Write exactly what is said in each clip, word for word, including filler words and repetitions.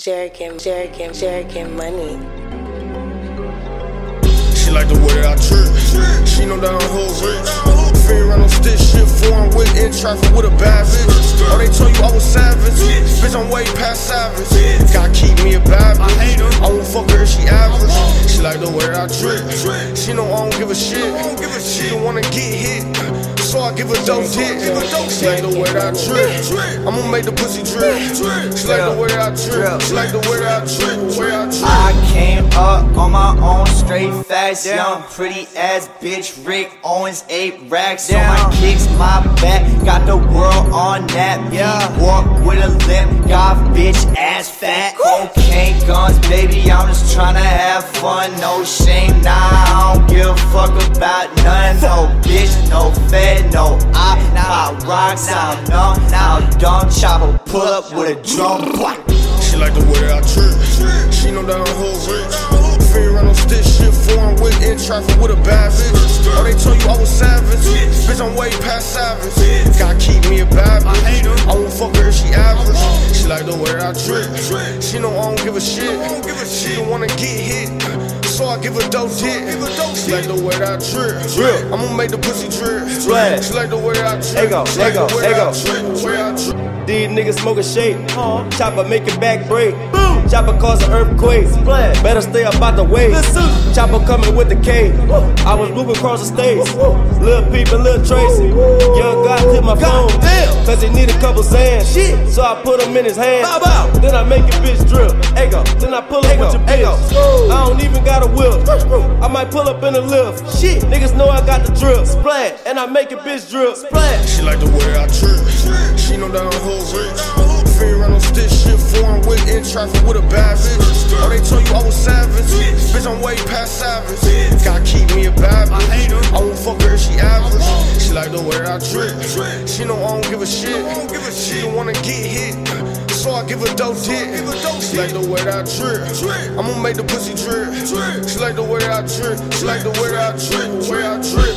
Jerkin, Jerkin, Jerkin money. She like the way that I trip. She know that I'm hood rich. Fiend around on stick shit, foreign with in traffic with a bad bitch. Oh, they told you I was savage. Bitch, I'm way past savage. Gotta keep me a bad bitch. I won't fuck her if she average. She like the way that I trip. She know I don't give a shit. She don't wanna get hit, so I give her dope dick. She like the way that I trip. I'ma make the pussy drip. She like the way that I trip. She like the way that I trip. Way I trip. I came up on my own, straight fast, young, pretty ass bitch. Rick Owens, eight racks on my kicks, my back. Got the world on that. Yeah, walk with a limp, got bitch ass fat. Cocaine guns, baby, I'm just tryna have fun. No shame, nah, I don't give a fuck about none. No bitch, no fed, no op. Now I rocks, now I'm numb, now I'm dumb. Chopper pull up with a drum. She like the way that I trip. She know that I'm hood rich. Fiend around on stick shit, foreign with in traffic with a bad bitch. Oh, they told you I was savage. Bitch, I'm way past savage. Gotta keep me a bad bitch. I won't fuck her if she average. She like the way that I trip. She know I don't give a shit. She don't wanna get hit, so I give her dope dick. She like the way that I trip. I'ma make the pussy drip. She like the way that I trip. Ego, ego, ego. These niggas smoking shake. Uh, Chopper make it back break. Boom. Chopper cause an earthquake. Splash. Better stay up out the way. Chopper coming with the K. Woo. I was moving across the states. Woo. Lil Peep and Lil Tracy. Woo. Young guy hit my God phone. Damn. Cause he need a couple sands. Shit. So I put him in his hand. Bow, bow. Then I make a bitch drip. Ego. Then I pull up Ego. with your bitch. Ego. I don't even got a whip. I might pull up in a lift. Shit. Niggas know I got the drip. Splash. And I make a bitch drip. Splash. She like the way I trip. She know that I'm hood rich. Fiend around on stick shit, foreign with in traffic with a bad bitch. Oh, they told you I was savage. Bitch, I'm way past savage. Gotta keep me a bad bitch. I won't fuck her if she average. She like the way that I trip. She know I don't give a shit. She don't wanna get hit, so I give her dope dick. She like the way that I trip. I'ma make the pussy drip. She like the way that I trip. She like the way that I trip. The way I trip.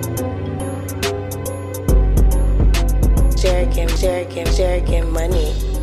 Jerkin, Jerkin, Jerkin money.